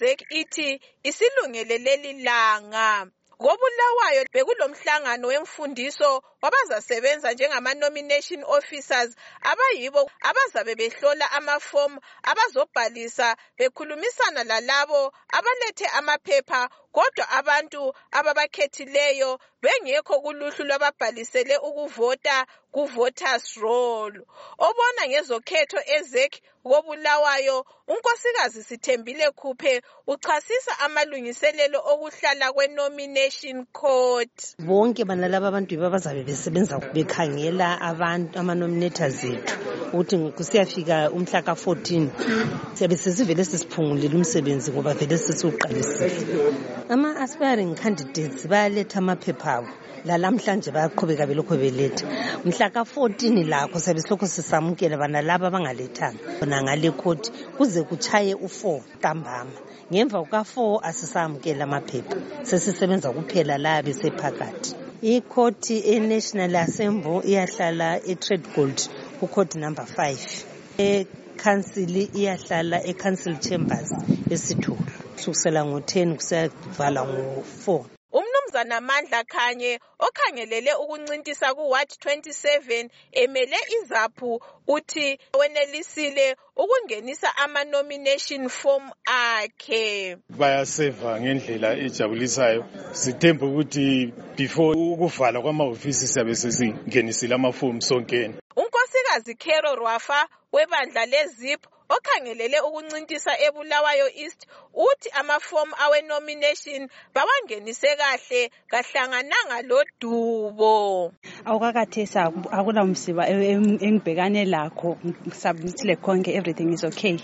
yeZEC ithi isilungele leli langa. KoBulawayo bekulomhlangano wemfundiso wabazasebenza njengama-nomination officers abayibo abazabe behlola amafomu abazobhalisa bekhulumisana lalabo abalethe amaphepha kodwa abantu ababakhethileyo bengekho kuluhlu lwababhalisele ukuvota ku-voters roll. Obona ngezokhetho eZEC koBulawayo, uNkosikazi Sithembile Khuphe uchasisa amalungiselelo okuhlala kwe-nomination court. Bonke banalaba abantu bazabe besebenza bekhangela abantu ama-nominators ethu ukuthi kusiyafika umhla ka-14 siyabe sesivele sesiphungulile umsebenzi ngoba vele sesiwuqalisile. Ama-aspiring candidates bayaletha amaphepha abo lalamhlanje bayaqhubeka belokho beletha. Mhla ka-14 lakho siyabe silokho sisamukela banalaba abangalethanga ngale court kuze kuchaye u-4 ntambama. Ngemva kuka-4 asisamukela amaphepha, sesisebenza kuphela la besephakathi. I-court e-National Assembly iyahlala e-Trade Gold ku-court number 5. E-council iyahlala e-council chambers eSithulu kusukela ngo-10 kusiyavala ngo-4. UMnumzana Mandla Khanye okhangelele ukuncintisa ku-Ward 27 emele iZAPU uthi wenelisile ukungenisa ama-nomination form akhe. Bayaseva ngendlela ejabulisayo. Sithemba ukuthi before ukuvala kwamahhovisi siyabe sesingenisile amafomu sonkeni. uNkosikazi Khero Rwafa webandla leZIP okhangelele ukuncintisa eBulawayo East uthi amafomu awe-nomination bawangenise kahle kahlangananga lodubo. Awukakathesa akula msiba engibhekane lakho submitile konke, everything is okay.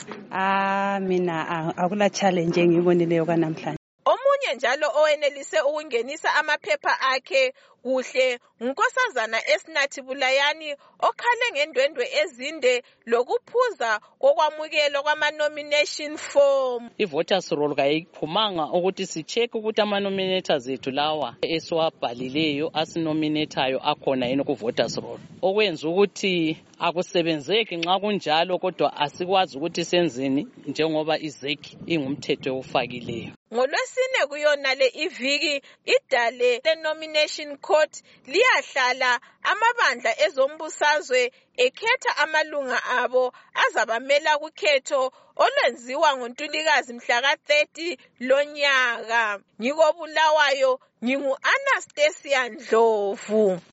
Mina akula challenge engibonileyo kanamhlanje. Omunye njalo owenelise ukungenisa amaphepha akhe kuhle uNkosazana Esnathi Bulayani okhale ngendwendwe ezinde lokuphuza kokwamukelwa kwama-nomination form. I-voters roll kayiphumanga ukuthi si-check ukuthi ama-nominators ethu lawa esiwabhalileyo asinominatayo akhona yini ku-voters roll. Okwenza ukuthi akusebenzeki nxa kunjalo kodwa asikwazi ukuthi senzeni njengoba iZEC ingumthetho ewufakileyo. NgoLwesine kuyonale iviki idale le-nomination court liyahlala amabandla ezombusazwe ekhetha amalunga abo azabamela kukhetho olwenziwa ngoNtulikazi mhla ka-30 lonyaka. NgikoBulawayo, ngingu-Anastasia Ndlovu.